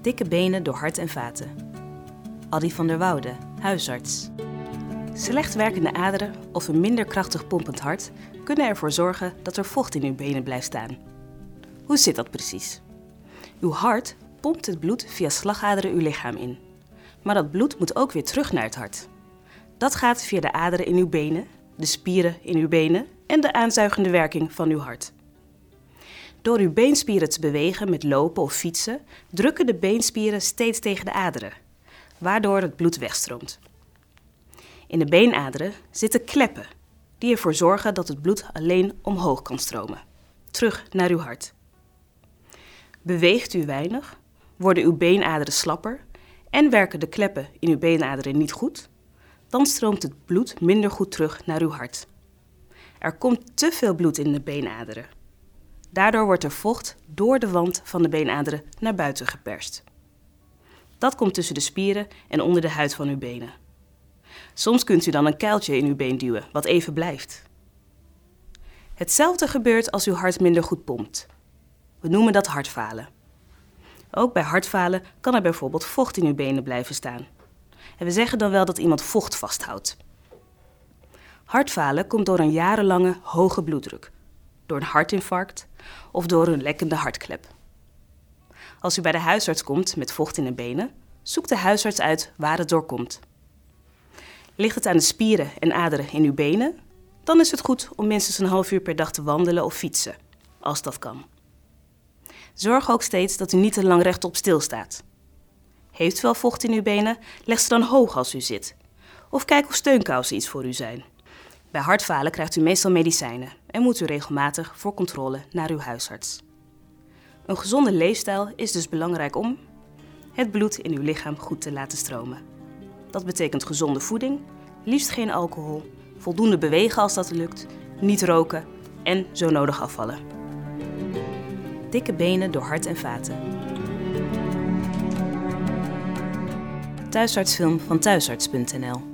Dikke benen door hart en vaten. Addy van der Woude, huisarts. Slecht werkende aderen of een minder krachtig pompend hart kunnen ervoor zorgen dat er vocht in uw benen blijft staan. Hoe zit dat precies? Uw hart pompt het bloed via slagaderen uw lichaam in. Maar dat bloed moet ook weer terug naar het hart. Dat gaat via de aderen in uw benen, de spieren in uw benen en de aanzuigende werking van uw hart. Door uw beenspieren te bewegen met lopen of fietsen, drukken de beenspieren steeds tegen de aderen, waardoor het bloed wegstroomt. In de beenaderen zitten kleppen, die ervoor zorgen dat het bloed alleen omhoog kan stromen, terug naar uw hart. Beweegt u weinig, worden uw beenaderen slapper en werken de kleppen in uw beenaderen niet goed, dan stroomt het bloed minder goed terug naar uw hart. Er komt te veel bloed in de beenaderen. Daardoor wordt er vocht door de wand van de beenaderen naar buiten geperst. Dat komt tussen de spieren en onder de huid van uw benen. Soms kunt u dan een kuiltje in uw been duwen, wat even blijft. Hetzelfde gebeurt als uw hart minder goed pompt. We noemen dat hartfalen. Ook bij hartfalen kan er bijvoorbeeld vocht in uw benen blijven staan. En we zeggen dan wel dat iemand vocht vasthoudt. Hartfalen komt door een jarenlange hoge bloeddruk, door een hartinfarct of door een lekkende hartklep. Als u bij de huisarts komt met vocht in de benen, zoekt de huisarts uit waar het door komt. Ligt het aan de spieren en aderen in uw benen, dan is het goed om minstens een half uur per dag te wandelen of fietsen, als dat kan. Zorg ook steeds dat u niet te lang rechtop stilstaat. Heeft u wel vocht in uw benen, leg ze dan hoog als u zit. Of kijk of steunkousen iets voor u zijn. Bij hartfalen krijgt u meestal medicijnen en moet u regelmatig voor controle naar uw huisarts. Een gezonde leefstijl is dus belangrijk om het bloed in uw lichaam goed te laten stromen. Dat betekent gezonde voeding, liefst geen alcohol, voldoende bewegen als dat lukt, niet roken en zo nodig afvallen. Dikke benen door hart en vaten. Thuisartsfilm van thuisarts.nl